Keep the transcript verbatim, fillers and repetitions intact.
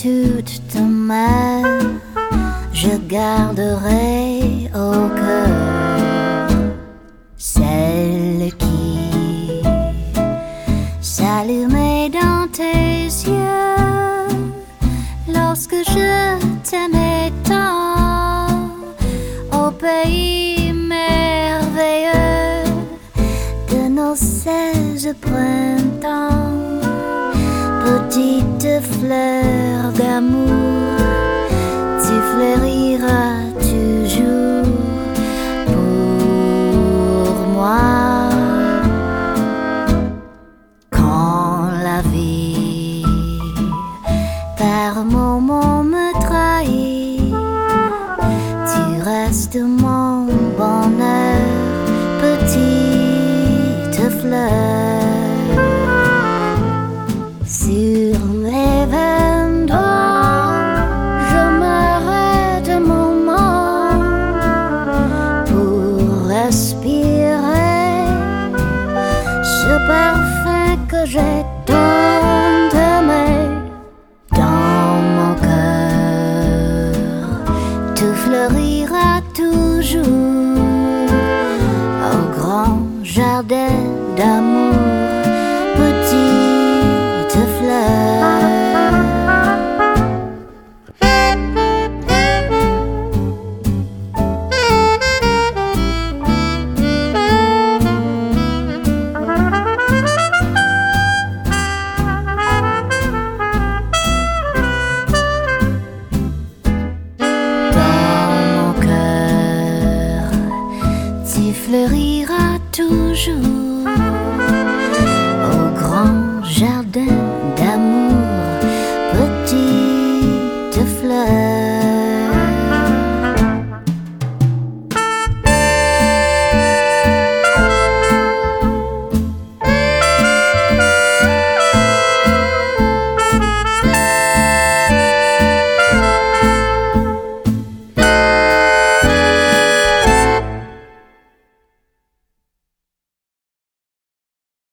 toute ta main, je garderai au cœur celle qui s'allumait dans tes yeux lorsque je t'aimais tant au pays merveilleux de nos seize printemps. Petite fleur d'amour, tu fleuriras toujours pour moi. Quand la vie par moments me trahit, tu restes mon bonheur, petite fleur. Sur les vingt doigts, je m'arrête un moment pour respirer ce parfum que j'ai tant aimé. Dans mon cœur, tout fleurira toujours au grand jardin d'amour, petite fleur. Dans mon cœur, tu fleuriras toujours au grand jardin